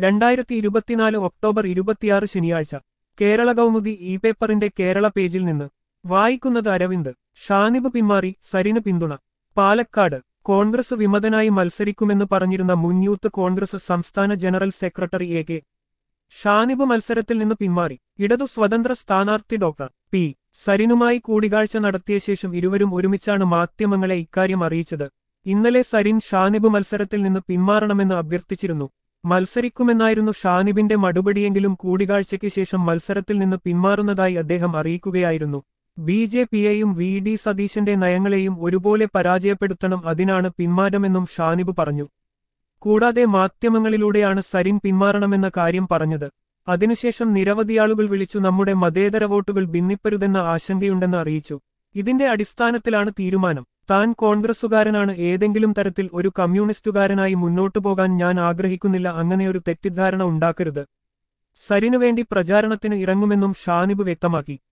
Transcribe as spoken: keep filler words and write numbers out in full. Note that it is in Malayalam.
രണ്ടായിരത്തി ഇരുപത്തിനാല് ഒക്ടോബർ ഇരുപത്തിയാറ് ശനിയാഴ്ച കേരള കൗമുദി ഇ പേപ്പറിന്റെ കേരള പേജിൽ നിന്ന് വായിക്കുന്നത് അരവിന്ദ്. ഷാനിബ് പിന്മാറി, സരിന് പിന്തുണ. പാലക്കാട് കോൺഗ്രസ് വിമതനായി മത്സരിക്കുമെന്ന് പറഞ്ഞിരുന്ന മുൻ യൂത്ത് കോൺഗ്രസ് സംസ്ഥാന general secretary A K Shanib മത്സരത്തിൽ നിന്ന് പിന്മാറി. ഇടതു സ്വതന്ത്ര സ്ഥാനാർത്ഥി ഡോക്ടർ പി സരിനുമായി കൂടിക്കാഴ്ച നടത്തിയ ശേഷം ഇരുവരും ഒരുമിച്ചാണ് മാധ്യമങ്ങളെ ഇക്കാര്യം അറിയിച്ചത്. ഇന്നലെ സരിൻ ഷാനിബ് മത്സരത്തിൽ നിന്ന് പിന്മാറണമെന്ന് അഭ്യർത്ഥിച്ചിരുന്നു. മത്സരിക്കുമെന്നായിരുന്നു ഷാനിബിന്റെ മറുപടിയെങ്കിലും കൂടിക്കാഴ്ചയ്ക്ക് ശേഷം മത്സരത്തിൽ നിന്ന് പിന്മാറുന്നതായി അദ്ദേഹം അറിയിക്കുകയായിരുന്നു. ബി ജെ പിയെയും വി ഡി സതീശന്റെ നയങ്ങളെയും ഒരുപോലെ പരാജയപ്പെടുത്തണം, അതിനാണ് പിന്മാറ്റമെന്നും ഷാനിബ് പറഞ്ഞു. കൂടാതെ മാധ്യമങ്ങളിലൂടെയാണ് സരിൻ പിന്മാറണമെന്ന കാര്യം പറഞ്ഞത്. അതിനുശേഷം നിരവധിയാളുകൾ വിളിച്ചു നമ്മുടെ മതേതര വോട്ടുകൾ ഭിന്നിപ്പരുതെന്ന ആശങ്കയുണ്ടെന്ന് അറിയിച്ചു. ഇതിന്റെ അടിസ്ഥാനത്തിലാണ് തീരുമാനം. താൻ കോൺഗ്രസുകാരനാണ്, ഏതെങ്കിലും തരത്തിൽ ഒരു കമ്മ്യൂണിസ്റ്റുകാരനായി മുന്നോട്ടു പോകാൻ ഞാൻ ആഗ്രഹിക്കുന്നില്ല, അങ്ങനെയൊരു തെറ്റിദ്ധാരണ ഉണ്ടാക്കരുത്. സരിനുവേണ്ടി പ്രചാരണത്തിന് ഇറങ്ങുമെന്നും ഷാനിബ് വ്യക്തമാക്കി.